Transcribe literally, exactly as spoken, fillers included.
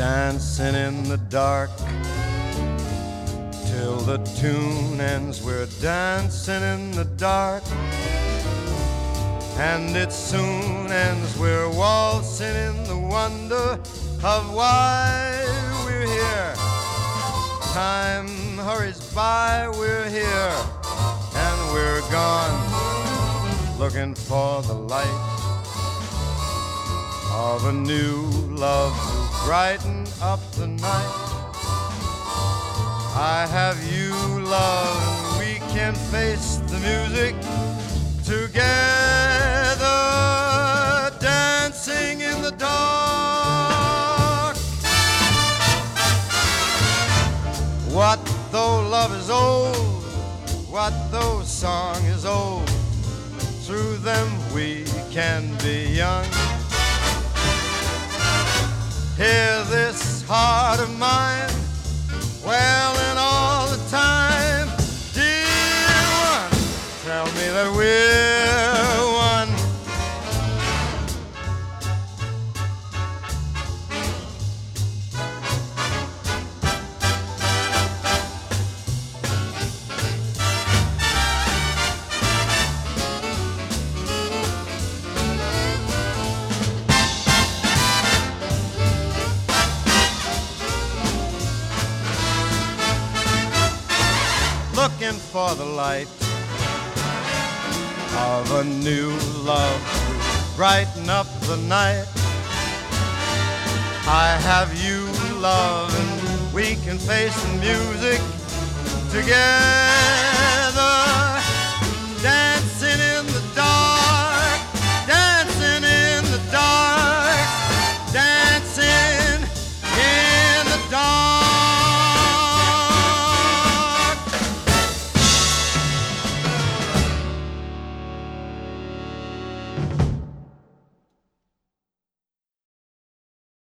dancing in the dark till the tune ends. We're dancing in the dark, and it soon ends. We're waltzing in the wonder of why we're here. Time hurries by, we're here, and we're gone, looking for the light of a new love to brighten up the night. I have you, love, and we can face the music together, dancing in the dark. What though love is old? What though song is old? Through them we can be young. Hear this heart of mine, well, and all the time, dear one, tell me that we're one. Looking for the light of a new love to brighten up the night. I have you, love, and we can face the music together.